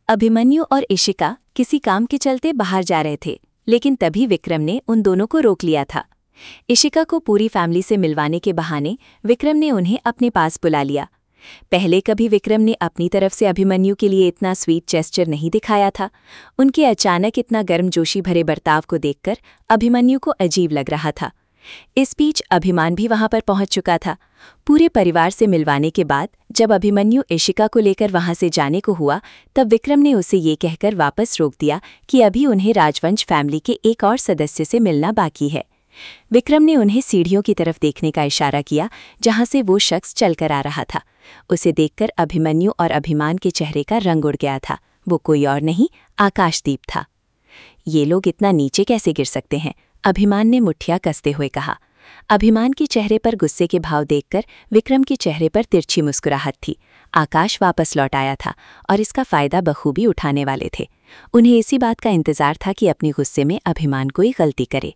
अभिमन्यु और इशिका किसी काम के चलते बाहर जा रहे थे, लेकिन तभी विक्रम ने उन दोनों को रोक लिया था। इशिका को पूरी फैमिली से मिलवाने के बहाने विक्रम ने उन्हें अपने पास बुला लिया। पहले कभी विक्रम ने अपनी तरफ से अभिमन्यु के लिए इतना स्वीट जेस्चर नहीं दिखाया था। उनके अचानक इतना गर्मजोशी भरे बर्ताव को देखकर अभिमन्यु को अजीब लग रहा था। इस बीच अभिमान भी वहां पर पहुंच चुका था। पूरे परिवार से मिलवाने के बाद जब अभिमन्यु इशिका को लेकर वहां से जाने को हुआ, तब विक्रम ने उसे ये कहकर वापस रोक दिया कि अभी उन्हें राजवंश फैमिली के एक और सदस्य से मिलना बाकी है। विक्रम ने उन्हें सीढ़ियों की तरफ देखने का इशारा किया, जहां से वो शख्स चलकर आ रहा था। उसे देखकर अभिमन्यु और अभिमान के चेहरे का रंग उड़ गया था। वो कोई और नहीं, आकाशदीप था। ये लोग इतना नीचे कैसे गिर सकते हैं? अभिमान ने मुठ्ठियां कसते हुए कहा। अभिमान के चेहरे पर गुस्से के भाव देखकर विक्रम के चेहरे पर तिरछी मुस्कुराहट थी। आकाश वापस लौट आया था और इसका फायदा बखूबी उठाने वाले थे। उन्हें इसी बात का इंतजार था कि अपने गुस्से में अभिमान कोई गलती करे।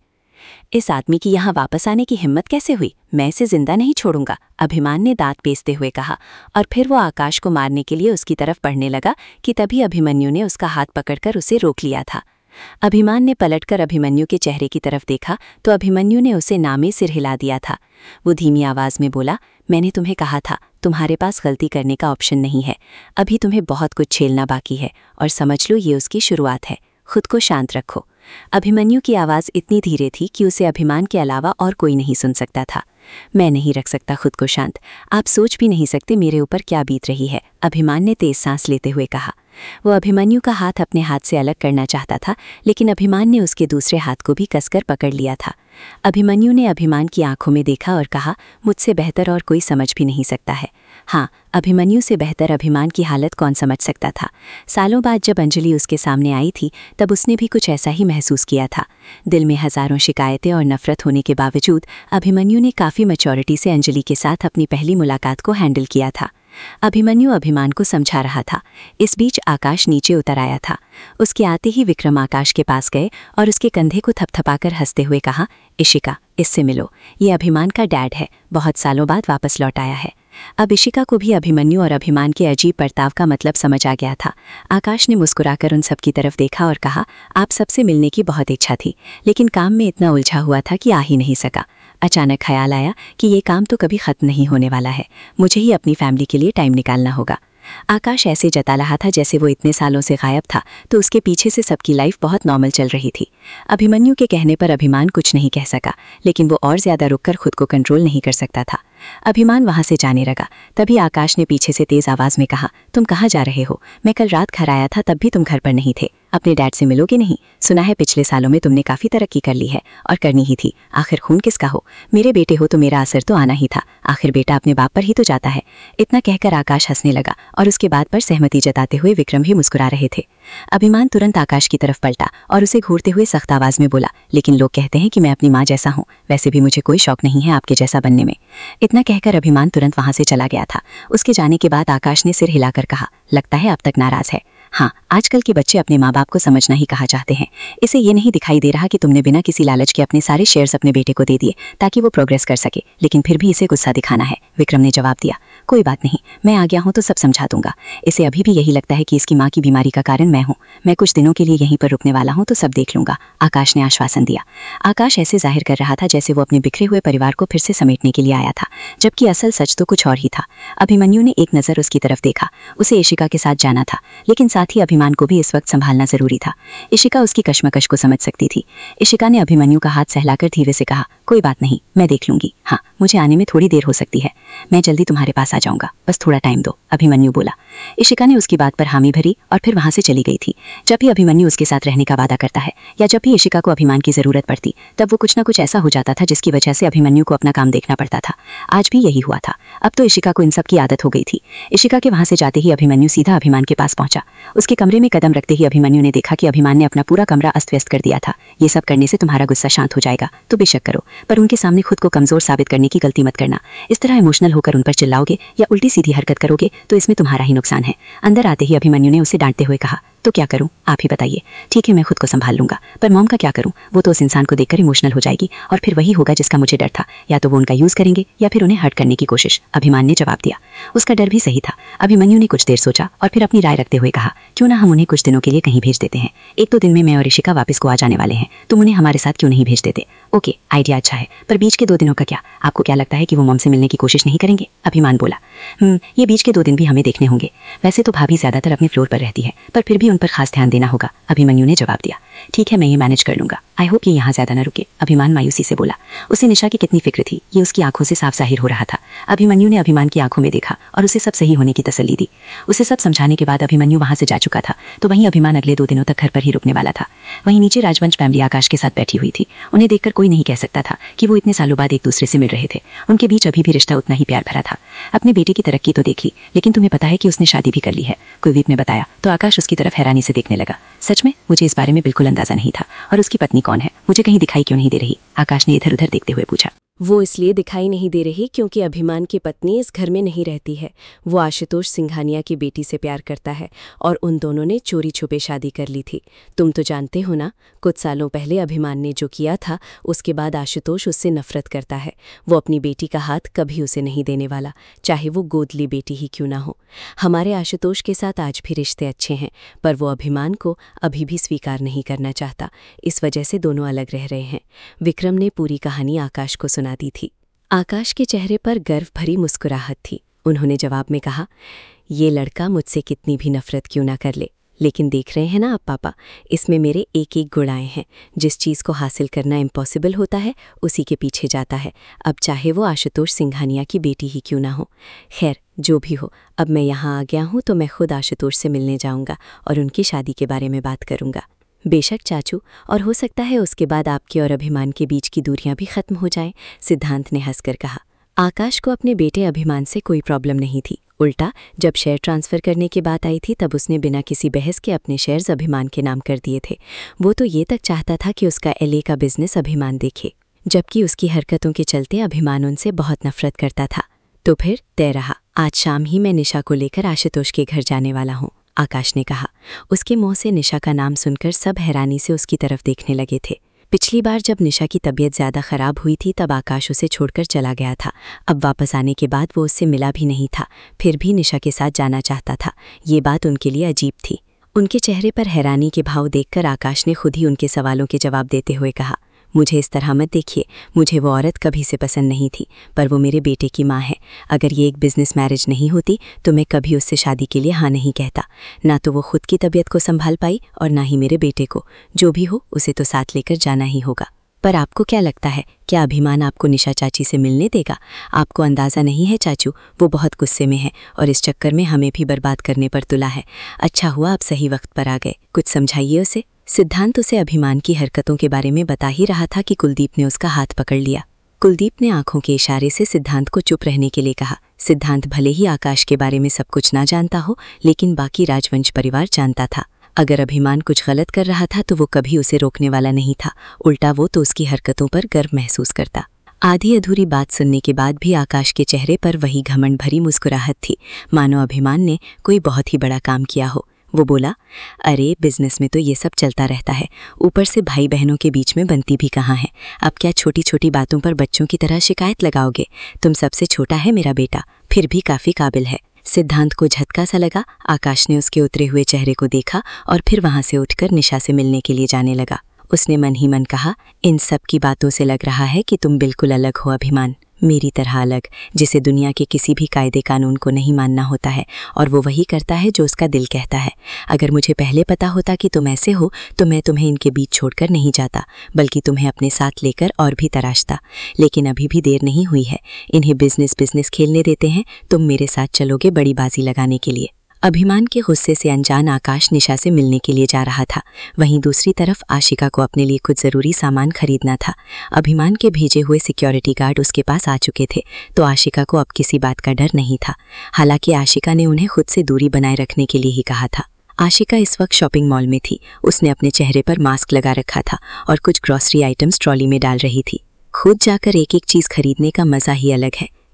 इस आदमी की यहाँ वापस आने की हिम्मत कैसे हुई? मैं इसे जिंदा नहीं छोड़ूंगा, अभिमान ने दांत पीसते हुए कहा। और फिर वो आकाश को मारने के लिए उसकी तरफ बढ़ने लगा कि तभी अभिमन्यु ने उसका हाथ पकड़कर उसे रोक लिया था। अभिमान ने पलटकर अभिमन्यु के चेहरे की तरफ देखा तो अभिमन्यु ने उसे नामे सिर हिला दिया था। वो धीमी आवाज में बोला, मैंने तुम्हें कहा था, तुम्हारे पास गलती करने का ऑप्शन नहीं है। अभी तुम्हें बहुत कुछ झेलना बाकी है और समझ लो ये उसकी शुरुआत है। खुद को शांत रखो। अभिमन्यु की आवाज़ इतनी धीरे थी कि उसे अभिमान के अलावा और कोई नहीं सुन सकता था। मैं नहीं रख सकता खुद को शांत। आप सोच भी नहीं सकते मेरे ऊपर क्या बीत रही है, अभिमान ने तेज सांस लेते हुए कहा। वो अभिमन्यु का हाथ अपने हाथ से अलग करना चाहता था, लेकिन अभिमान ने उसके दूसरे हाथ को भी कसकर पकड़ लिया था। अभिमन्यु ने अभिमान की आंखों में देखा और कहा, मुझसे बेहतर और कोई समझ भी नहीं सकता है। हाँ, अभिमन्यु से बेहतर अभिमान की हालत कौन समझ सकता था। सालों बाद जब अंजलि उसके सामने आई थी, तब उसने भी कुछ ऐसा ही महसूस किया था। दिल में हजारों शिकायतें और नफरत होने के बावजूद अभिमन्यु ने काफ़ी मैच्योरिटी से अंजलि के साथ अपनी पहली मुलाकात को हैंडल किया था। अभिमन्यु अभिमान को समझा रहा था। इस बीच आकाश नीचे उतर आया था। उसके आते ही विक्रम आकाश के पास गए और उसके कंधे को थपथपाकर हंसते हुए कहा, इशिका, इससे मिलो, ये अभिमान का डैड है, बहुत सालों बाद वापस लौट आया है। अब इशिका को भी अभिमन्यु और अभिमान के अजीब बर्ताव का मतलब समझ आ गया था। आकाश ने मुस्कुराकर उन सब की तरफ देखा और कहा, आप सबसे मिलने की बहुत इच्छा थी, लेकिन काम में इतना उलझा हुआ था कि आ ही नहीं सका। अचानक ख्याल आया कि ये काम तो कभी खत्म नहीं होने वाला है, मुझे ही अपनी फैमिली के लिए टाइम निकालना होगा। आकाश ऐसे जता रहा था जैसे वो इतने सालों से गायब था, तो उसके पीछे से सबकी लाइफ बहुत नॉर्मल चल रही थी। अभिमन्यु के कहने पर अभिमान कुछ नहीं कह सका, लेकिन वो और ज्यादा रुककर खुद को कंट्रोल नहीं कर सकता था। अभिमान वहां से जाने लगा। तभी आकाश ने पीछे से तेज आवाज में कहा, तुम कहाँ जा रहे हो? मैं कल रात घर आया था, तब भी तुम घर पर नहीं थे। अपने डैड से मिलोगे नहीं? सुना है पिछले सालों में तुमने काफी तरक्की कर ली है, और करनी ही थी। आखिर खून किसका हो? मेरे बेटे हो तो मेरा असर तो आना ही था। आखिर बेटा अपने बाप पर ही तो जाता है। इतना कहकर आकाश हंसने लगा और उसके बात पर सहमति जताते हुए विक्रम भी मुस्कुरा रहे थे। अभिमान तुरंत आकाश की तरफ पलटा और उसे घूरते हुए सख्त आवाज में बोला, लेकिन लोग कहते हैं कि मैं अपनी माँ जैसा हूँ, वैसे भी मुझे कोई शौक नहीं है आपके जैसा बनने में। इतना कहकर अभिमान तुरंत वहां से चला गया था। उसके जाने के बाद आकाश ने सिर हिलाकर कहा, लगता है अब तक नाराज है। हाँ, आजकल के बच्चे अपने माँ बाप को समझना ही कहा चाहते हैं। इसे ये नहीं दिखाई दे रहा कि तुमने बिना किसी लालच के अपने सारे शेयर्स अपने बेटे को दे दिए ताकि वो प्रोग्रेस कर सके, लेकिन फिर भी इसे गुस्सा दिखाना है। विक्रम ने जवाब दिया, कोई बात नहीं, मैं आ गया हूँ तो सब समझा दूंगा। इसे अभी भी यही लगता है कि इसकी माँ की बीमारी का कारण मैं हूँ। मैं कुछ दिनों के लिए यहीं पर रुकने वाला हूँ तो सब देख लूंगा, आकाश ने आश्वासन दिया। आकाश ऐसे जाहिर कर रहा था जैसे वो अपने बिखरे हुए परिवार को फिर से समेटने के लिए आया था, जबकि असल सच तो कुछ और ही था। अभिमन्यु ने एक नज़र उसकी तरफ देखा। उसे इशिका के साथ जाना था, लेकिन साथ ही अभिमान को भी इस वक्त संभालना जरूरी था। इशिका उसकी कश्मकश को समझ सकती थी। इशिका ने अभिमन्यु का हाथ सहलाकर धीरे से कहा, कोई बात नहीं, मैं देख लूंगी। हाँ, मुझे आने में थोड़ी देर हो सकती है, मैं जल्दी तुम्हारे पास आ जाऊंगा, बस थोड़ा टाइम दो, अभिमन्यु बोला। इशिका ने उसकी बात पर हामी भरी और फिर वहां से चली गई थी। जब भी अभिमन्यु उसके साथ रहने का वादा करता है या जब भी इशिका को अभिमान की जरूरत पड़ती, तब वो कुछ न कुछ ऐसा हो जाता था जिसकी वजह से अभिमन्यु को अपना काम देखना पड़ता था। आज भी यही हुआ था। अब तो इशिका को इन सब की आदत हो गई थी। इशिका के वहां से जाते ही अभिमन्यु सीधा अभिमान के पास पहुंचा। उसके कमरे में कदम रखते ही अभिमन्यु ने देखा कि अभिमान ने अपना पूरा कमरा अस्त व्यस्त कर दिया था। ये सब करने से तुम्हारा गुस्सा शांत हो जाएगा तो बेशक करो, पर उनके सामने खुद को कमजोर साबित करने की गलती मत करना। इस तरह इमोशनल होकर उन पर चिल्लाओगे या उल्टी सीधी हरकत करोगे तो इसमें तुम्हारा ही नुकसान है। अंदर आते ही अभिमन्यु ने उसे डांटते हुए कहा, तो क्या करूं, आप ही बताइए। ठीक है, मैं खुद को संभाल लूंगा, पर मॉम का क्या करूं? वो तो उस इंसान को देखकर इमोशनल हो जाएगी और फिर वही होगा जिसका मुझे डर था। या तो वो उनका यूज करेंगे या फिर उन्हें हर्ट करने की कोशिश। अभिमान ने जवाब दिया। उसका डर भी सही था। अभिमन्यु ने कुछ देर सोचा और फिर अपनी राय रखते हुए कहा, क्यों ना हम उन्हें कुछ दिनों के लिए कहीं भेज देते हैं। 1-2 दिन में मैं और ऋषिका वापस को आ जाने वाले हैं, तुम उन्हें हमारे साथ क्यों नहीं भेज देते? ओके, आइडिया अच्छा है, पर बीच के 2 दिनों का क्या? आपको क्या लगता है कि वो मॉम से मिलने की कोशिश नहीं करेंगे? अभिमान बोला। ये बीच के 2 दिन भी हमें देखने होंगे। वैसे तो भाभी ज्यादातर अपने फ्लोर पर रहती है, पर फिर भी उन पर खास ध्यान देना होगा। अभिमन्यु ने जवाब दिया। ठीक है, मैं ये मैनेज कर लूंगा। आई होप ये यहाँ ज्यादा न रुके, अभिमान मायूसी से बोला। उसे निशा की कितनी फिक्र थी, ये उसकी आंखों से साफ जाहिर हो रहा था। अभिमन्यु ने अभिमान की आंखों में देखा और उसे सब सही होने की तसल्ली दी। उसे सब समझाने के बाद अभिमन्यु वहां से जा चुका था, तो वहीं अभिमान अगले 2 दिनों तक घर पर ही रुकने वाला था। वहीं नीचे राजवंश फैमिली आकाश के साथ बैठी हुई थी। उन्हें देखकर कोई नहीं कह सकता था कि वो इतने सालों बाद एक दूसरे से मिल रहे थे। उनके बीच अभी भी रिश्ता उतना ही प्यार भरा था। अपने बेटे की तरक्की तो देखी, लेकिन तुम्हें पता है कि उसने शादी भी कर ली है, कुलदीप ने बताया। तो आकाश उसकी तरफ हैरानी से देखने लगा। सच में? मुझे इस बारे में बिल्कुल अंदाजा नहीं था। और उसकी पत्नी कौन है? मुझे कहीं दिखाई क्यों नहीं दे रही? आकाश ने इधर उधर देखते हुए पूछा। वो इसलिए दिखाई नहीं दे रही क्योंकि अभिमान की पत्नी इस घर में नहीं रहती है। वो आशुतोष सिंघानिया की बेटी से प्यार करता है और उन दोनों ने चोरी छुपे शादी कर ली थी। तुम तो जानते हो ना, कुछ सालों पहले अभिमान ने जो किया था, उसके बाद आशुतोष उससे नफरत करता है। वो अपनी बेटी का हाथ कभी उसे नहीं देने वाला, चाहे वो गोदली बेटी ही क्यों ना हो। हमारे आशुतोष के साथ आज भी रिश्ते अच्छे हैं, पर वो अभिमान को अभी भी स्वीकार नहीं करना चाहता। इस वजह से दोनों अलग रह रहे हैं। विक्रम ने पूरी कहानी आकाश को सुना दी थी। आकाश के चेहरे पर गर्व भरी मुस्कुराहट थी। उन्होंने जवाब में कहा, ये लड़का मुझसे कितनी भी नफरत क्यों ना कर ले, लेकिन देख रहे हैं ना आप पापा, इसमें मेरे एक एक गुण आए हैं। जिस चीज़ को हासिल करना इम्पॉसिबल होता है, उसी के पीछे जाता है, अब चाहे वो आशुतोष सिंघानिया की बेटी ही क्यों ना हो। खैर, जो भी हो, अब मैं यहाँ आ गया हूँ तो मैं खुद आशुतोष से मिलने जाऊँगा और उनकी शादी के बारे में बात करूँगा। बेशक चाचू, और हो सकता है उसके बाद आपके और अभिमान के बीच की दूरियां भी खत्म हो जाएं, सिद्धांत ने हंसकर कहा। आकाश को अपने बेटे अभिमान से कोई प्रॉब्लम नहीं थी। उल्टा, जब शेयर ट्रांसफ़र करने की बात आई थी तब उसने बिना किसी बहस के अपने शेयर्स अभिमान के नाम कर दिए थे। वो तो ये तक चाहता था कि उसका LA का बिजनेस अभिमान देखे, जबकि उसकी हरकतों के चलते अभिमान उनसे बहुत नफरत करता था। तो फिर तय रहा, आज शाम ही मैं निशा को लेकर आशुतोष के घर जाने वाला हूँ, आकाश ने कहा। उसके मुंह से निशा का नाम सुनकर सब हैरानी से उसकी तरफ देखने लगे थे। पिछली बार जब निशा की तबीयत ज़्यादा ख़राब हुई थी तब आकाश उसे छोड़कर चला गया था। अब वापस आने के बाद वो उससे मिला भी नहीं था, फिर भी निशा के साथ जाना चाहता था। ये बात उनके लिए अजीब थी। उनके चेहरे पर हैरानी के भाव देखकर आकाश ने खुद ही उनके सवालों के जवाब देते हुए कहा, मुझे इस तरह मत देखिए, मुझे वो औरत कभी से पसंद नहीं थी, पर वो मेरे बेटे की माँ है। अगर ये एक बिजनेस मैरिज नहीं होती तो मैं कभी उससे शादी के लिए हाँ नहीं कहता। ना तो वो खुद की तबीयत को संभाल पाई और ना ही मेरे बेटे को। जो भी हो, उसे तो साथ लेकर जाना ही होगा। पर आपको क्या लगता है, क्या अभिमान आपको निशा चाची से मिलने देगा? आपको अंदाज़ा नहीं है चाचू, वो बहुत गुस्से में है और इस चक्कर में हमें भी बर्बाद करने पर तुला है। अच्छा हुआ आप सही वक्त पर आ गए, कुछ समझाइए उसे। सिद्धांत उसे अभिमान की हरकतों के बारे में बता ही रहा था कि कुलदीप ने उसका हाथ पकड़ लिया। कुलदीप ने आंखों के इशारे से सिद्धांत को चुप रहने के लिए कहा। सिद्धांत भले ही आकाश के बारे में सब कुछ ना जानता हो, लेकिन बाकी राजवंश परिवार जानता था। अगर अभिमान कुछ गलत कर रहा था तो वो कभी उसे रोकने वाला नहीं था, उल्टा वो तो उसकी हरकतों पर गर्व महसूस करता। आधी अधूरी बात सुनने के बाद भी आकाश के चेहरे पर वही घमंड भरी मुस्कुराहट थी, मानो अभिमान ने कोई बहुत ही बड़ा काम किया हो। वो बोला, अरे बिजनेस में तो ये सब चलता रहता है, ऊपर से भाई बहनों के बीच में बनती भी कहाँ है। अब क्या छोटी छोटी बातों पर बच्चों की तरह शिकायत लगाओगे? तुम सबसे छोटा है मेरा बेटा, फिर भी काफ़ी काबिल है। सिद्धांत को झटका सा लगा। आकाश ने उसके उतरे हुए चेहरे को देखा और फिर वहाँ से उठकर निशा से मिलने के लिए जाने लगा। उसने मन ही मन कहा, इन सब की बातों से लग रहा है कि तुम बिल्कुल अलग हो अभिमान, मेरी तरह अलग, जिसे दुनिया के किसी भी कायदे कानून को नहीं मानना होता है और वो वही करता है जो उसका दिल कहता है। अगर मुझे पहले पता होता कि तुम ऐसे हो तो मैं तुम्हें इनके बीच छोड़कर नहीं जाता, बल्कि तुम्हें अपने साथ लेकर और भी तराशता। लेकिन अभी भी देर नहीं हुई है, इन्हें बिजनेस खेलने देते हैं, तुम मेरे साथ चलोगे बड़ी बाजी लगाने के लिए। अभिमान के गुस्से से अनजान आकाश निशा से मिलने के लिए जा रहा था। वहीं दूसरी तरफ आशिका को अपने लिए कुछ ज़रूरी सामान खरीदना था। अभिमान के भेजे हुए सिक्योरिटी गार्ड उसके पास आ चुके थे, तो आशिका को अब किसी बात का डर नहीं था। हालांकि आशिका ने उन्हें खुद से दूरी बनाए रखने के लिए ही कहा था। आशिका इस वक्त शॉपिंग मॉल में थी। उसने अपने चेहरे पर मास्क लगा रखा था और कुछ ग्रॉसरी आइटम्स ट्रॉली में डाल रही थी। खुद जाकर एक एक चीज़ खरीदने का मज़ा ही अलग है।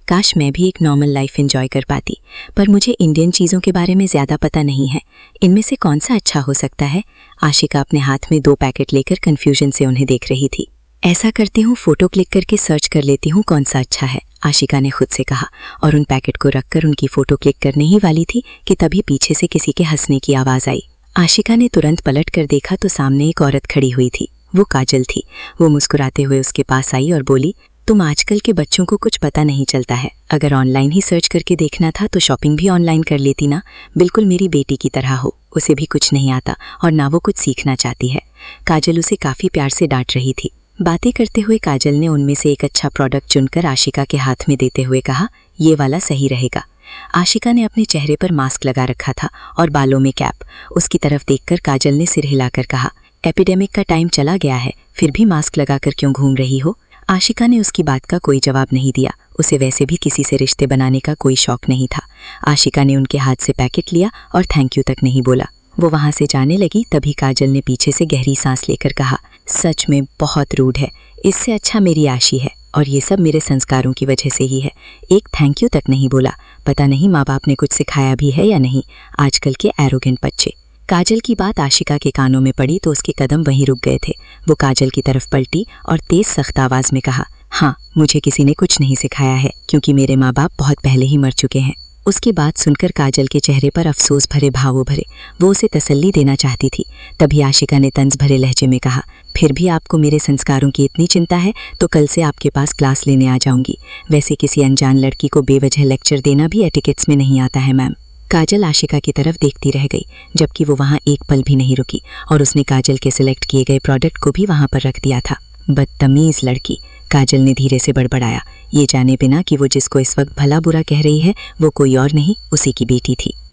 काश मैं भी एक नॉर्मल लाइफ एंजॉय कर पाती, पर मुझे इंडियन चीज़ों के बारे में ज़्यादा पता नहीं है। इनमें से कौन सा अच्छा हो सकता है? आशिका अपने हाथ में 2 पैकेट लेकर कन्फ्यूजन से उन्हें देख रही थी। ऐसा करती हूँ, फ़ोटो क्लिक करके सर्च कर लेती हूँ कौन सा अच्छा है, आशिका ने खुद से कहा और उन पैकेट को रखकर उनकी फ़ोटो क्लिक करने ही वाली थी कि तभी पीछे से किसी के हंसने की आवाज़ आई। आशिका ने तुरंत पलट कर देखा तो सामने एक औरत खड़ी हुई थी। वो काजल थी। वो मुस्कुराते हुए उसके पास आई और बोली, तुम आजकल के बच्चों को कुछ पता नहीं चलता है। अगर ऑनलाइन ही सर्च करके देखना था तो शॉपिंग भी ऑनलाइन कर लेती ना। बिल्कुल मेरी बेटी की तरह हो, उसे भी कुछ नहीं आता और ना वो कुछ सीखना चाहती है। काजल उसे काफ़ी प्यार से डांट रही थी। बातें करते हुए काजल ने उनमें से एक अच्छा प्रोडक्ट चुनकर आशिका के हाथ में देते हुए कहा, ये वाला सही रहेगा। आशिका ने अपने चेहरे पर मास्क लगा रखा था और बालों में कैप। उसकी तरफ देखकर काजल ने सिर हिलाकर कहा, एपिडेमिक का टाइम चला गया है, फिर भी मास्क लगाकर क्यों घूम रही हो? आशिका ने उसकी बात का कोई जवाब नहीं दिया। उसे वैसे भी किसी से रिश्ते बनाने का कोई शौक नहीं था। आशिका ने उनके हाथ से पैकेट लिया और थैंक यू तक नहीं बोला। वो वहाँ से जाने लगी तभी काजल ने पीछे से गहरी सांस लेकर कहा, सच में बहुत रूड है। इससे अच्छा मेरी आशी है और ये सब मेरे संस्कारों की वजह से ही है। एक थैंक यू तक नहीं बोला। पता नहीं माँ बाप ने कुछ सिखाया भी है या नहीं। आजकल के एरोगेंट बच्चे। काजल की बात आशिका के कानों में पड़ी तो उसके कदम वहीं रुक गए थे। वो काजल की तरफ पलटी और तेज सख्त आवाज़ में कहा, हाँ, मुझे किसी ने कुछ नहीं सिखाया है क्योंकि मेरे माँ बाप बहुत पहले ही मर चुके हैं। उसकी बात सुनकर काजल के चेहरे पर अफसोस भरे भाव उभरे। वो उसे तसल्ली देना चाहती थी। तभी आशिका ने तंज भरे लहजे में कहा, फिर भी आपको मेरे संस्कारों की इतनी चिंता है तो कल से आपके पास क्लास लेने आ जाऊंगी। वैसे किसी अनजान लड़की को बेवजह लेक्चर देना भी एटिकेट्स में नहीं आता है मैम। काजल आशिका की तरफ देखती रह गई, जबकि वो वहाँ एक पल भी नहीं रुकी और उसने काजल के सिलेक्ट किए गए प्रोडक्ट को भी वहाँ पर रख दिया था। बदतमीज लड़की, काजल ने धीरे से बड़बड़ाया, ये जाने बिना कि वो जिसको इस वक्त भला बुरा कह रही है वो कोई और नहीं, उसी की बेटी थी।